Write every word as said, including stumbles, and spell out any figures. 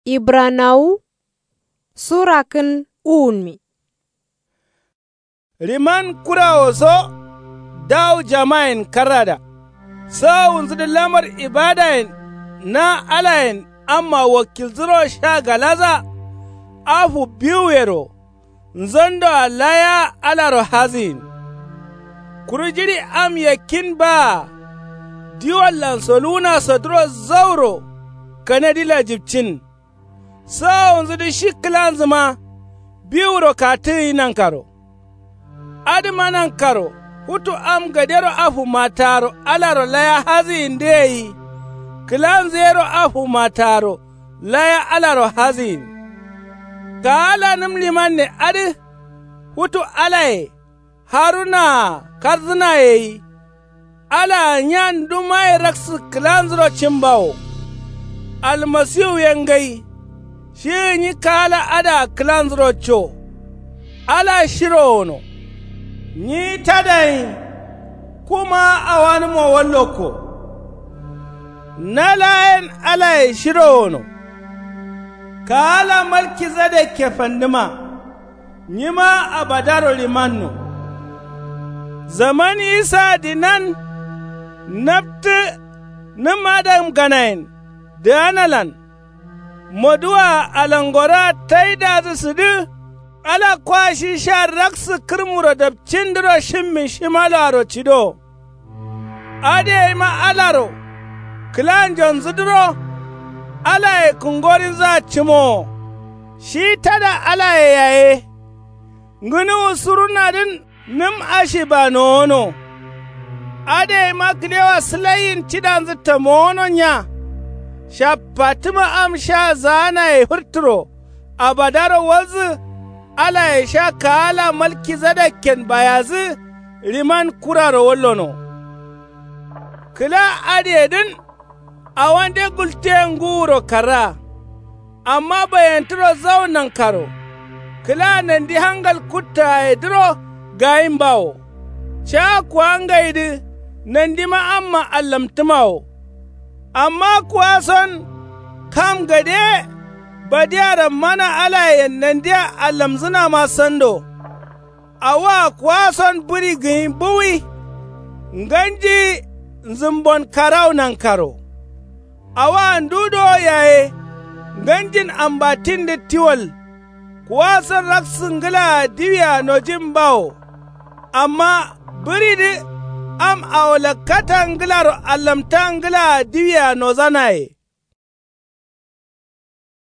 Ibranawu surakin unmi. Riman kurawo so daw jama'in karada. Sawun zudu lamar ibadayin na alayin amma wakil zuro shagalaza afu biwero nzondo alaya alaro hazin. Kurujiri am yakin ba diwallan soluna sodro zauro kanadila jibcin. Sawun zudu shiklan zuma biwro katin nan karo. Adima nan karo hutu am gadero afu mataro alaro laya hazin deyi. Kilan zero afu mataro laya alaro hazin. Ka ala nim liman ne adi hutu alaye haruna karzina yeyi. Ala nyan dumai raksu kilan zero chimbawo. Almasiu yengai shi nyi kala ada kilan zero cho. Ala shirono. Ni tadai kuma a wani mawalloko. Na layin alai shirono, ka ala malki zade ke fandima, ni ma a badaro limanno. Zaman isa dinan, nafti nimadam ganayin, da analan, moduwa alangora taida su du, ala kwashi sha raksu kirmuro da cindiro shimmin shimalaro cido. Ade ma alaro. Kilan jon zuduro, alaye kungorin za cimo, shi tada alaye yaye, nguni usuruna din nim ashi ba nono, ade maklewa silayin cidan zita mono nya, sha fatima am sha zana ya hurturo, abadaro wazu alaye sha kala malki zadakken bayazi riman kuraro wallono. Kila ade din a wande gulte nguro kara, amma bayantiro zaunan karo, kila nan di hangal kutta e diro gayin bawo, cha kuwa ngaidi nan di ma'amma allamtumawo, amma kuwa son kam gade badiyara mana alayen nan di allamzuna ma sando, awa kuwa son buri gayin buwi, nganji zumbon karau nan karo. Awa ndudo yaye, ganjin ambatin da tiwal, kuwa san raksin gila diwiya no jimbawo, amma biridi am awla katan gilaro allamtan gila diwiya no zanaye.